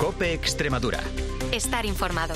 COPE Extremadura. Estar informado.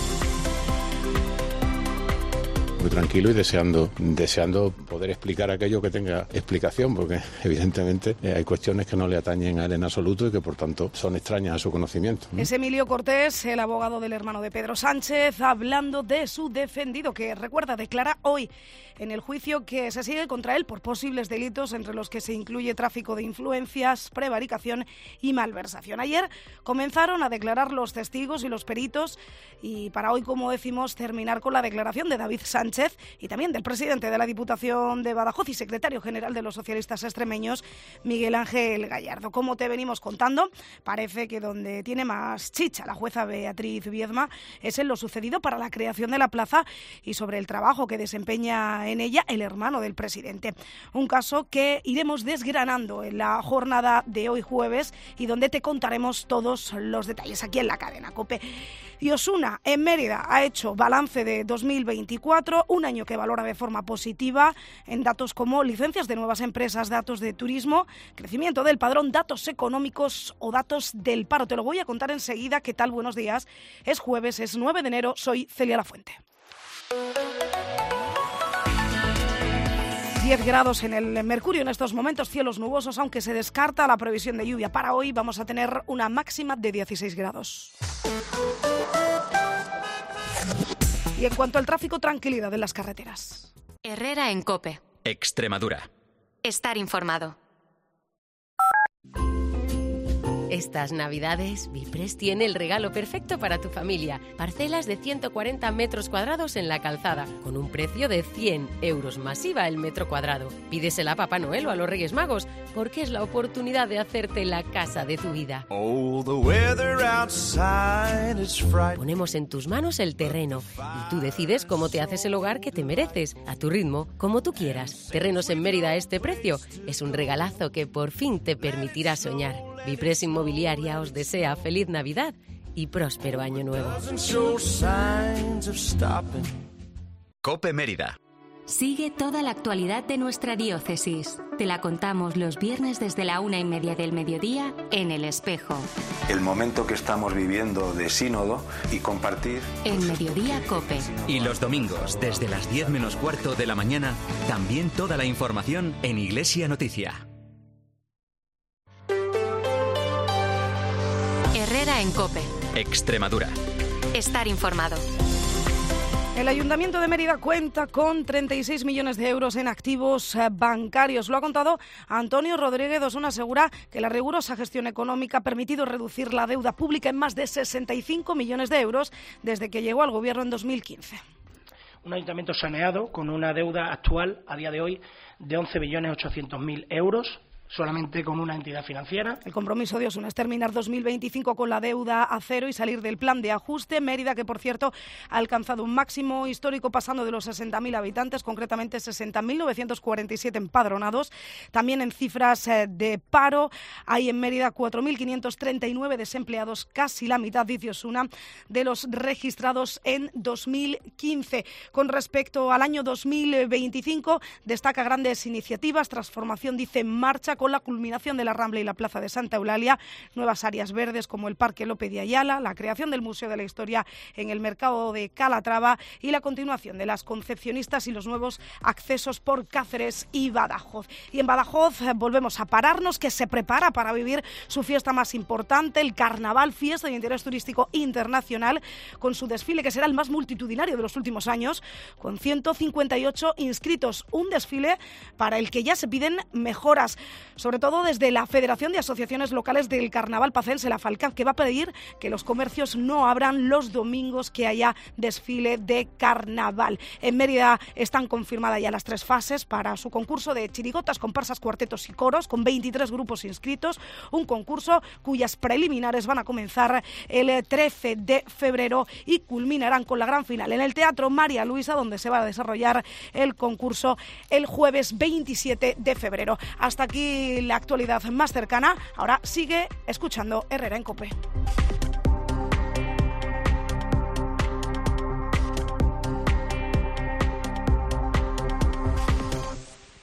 Muy tranquilo y deseando poder explicar aquello que tenga explicación, porque evidentemente hay cuestiones que no le atañen a él en absoluto y que por tanto son extrañas a su conocimiento. Es Emilio Cortés, el abogado del hermano de Pedro Sánchez, hablando de su defendido, que recuerda, declara hoy en el juicio que se sigue contra él por posibles delitos, entre los que se incluye tráfico de influencias, prevaricación y malversación. Ayer comenzaron a declarar los testigos y los peritos, y para hoy, como decimos, terminar con la declaración de David Sánchez y también del presidente de la Diputación de Badajoz y secretario general de los socialistas extremeños, Miguel Ángel Gallardo. Como te venimos contando, parece que donde tiene más chicha la jueza Beatriz Viedma es en lo sucedido para la creación de la plaza y sobre el trabajo que desempeña en ella el hermano del presidente. Un caso que iremos desgranando en la jornada de hoy jueves y donde te contaremos todos los detalles aquí en la cadena COPE. Y Osuna, en Mérida, ha hecho balance de 2024, un año que valora de forma positiva en datos como licencias de nuevas empresas, datos de turismo, crecimiento del padrón, datos económicos o datos del paro. Te lo voy a contar enseguida. ¿Qué tal? Buenos días. Es jueves, es 9 de enero. Soy Celia Lafuente. 10 grados en el Mercurio en estos momentos, cielos nubosos, aunque se descarta la previsión de lluvia. Para hoy vamos a tener una máxima de 16 grados. Y en cuanto al tráfico, tranquilidad en las carreteras. Herrera en COPE. Extremadura. Estar informado. Estas Navidades, Bipres tiene el regalo perfecto para tu familia. Parcelas de 140 metros cuadrados en La Calzada, con un precio de 100 euros más IVA el metro cuadrado. Pídesela a Papá Noel o a los Reyes Magos, porque es la oportunidad de hacerte la casa de tu vida. Ponemos en tus manos el terreno y tú decides cómo te haces el hogar que te mereces, a tu ritmo, como tú quieras. Terrenos en Mérida a este precio es un regalazo que por fin te permitirá soñar. Bipres Inmobiliaria os desea feliz Navidad y próspero Año Nuevo. COPE Mérida. Sigue toda la actualidad de nuestra diócesis. Te la contamos los viernes desde la 1:30 del mediodía en El Espejo. El momento que estamos viviendo de sínodo y compartir. En Mediodía COPE. Y los domingos, desde las 10 menos cuarto de la mañana, también toda la información en Iglesia Noticia. Herrera en COPE. Extremadura. Estar informado. El Ayuntamiento de Mérida cuenta con 36 millones de euros en activos bancarios. Lo ha contado Antonio Rodríguez Osuna. Asegura que la rigurosa gestión económica ha permitido reducir la deuda pública en más de 65 millones de euros desde que llegó al gobierno en 2015. Un ayuntamiento saneado con una deuda actual a día de hoy de 11.800.000 euros. Solamente con una entidad financiera. El compromiso de Osuna es terminar 2025 con la deuda a cero y salir del plan de ajuste. Mérida, que por cierto ha alcanzado un máximo histórico pasando de los 60.000 habitantes, concretamente 60.947 empadronados. También en cifras de paro hay en Mérida 4.539 desempleados, casi la mitad, dice Osuna, de los registrados en 2015. Con respecto al año 2025, destaca grandes iniciativas, transformación, dice, en marcha, con la culminación de la Rambla y la Plaza de Santa Eulalia, nuevas áreas verdes como el Parque López de Ayala, la creación del Museo de la Historia en el Mercado de Calatrava y la continuación de las concepcionistas y los nuevos accesos por Cáceres y Badajoz. Y en Badajoz volvemos a pararnos, que se prepara para vivir su fiesta más importante, el Carnaval, fiesta de interés turístico internacional, con su desfile que será el más multitudinario de los últimos años, con 158 inscritos. Un desfile para el que ya se piden mejoras, sobre todo desde la Federación de Asociaciones Locales del Carnaval Pacense, la FALCAP, que va a pedir que los comercios no abran los domingos que haya desfile de carnaval. En Mérida están confirmadas ya las 3 fases para su concurso de chirigotas, comparsas, cuartetos y coros, con 23 grupos inscritos, un concurso cuyas preliminares van a comenzar el 13 de febrero y culminarán con la gran final en el Teatro María Luisa, donde se va a desarrollar el concurso el jueves 27 de febrero. Hasta aquí la actualidad más cercana. Ahora sigue escuchando Herrera en COPE.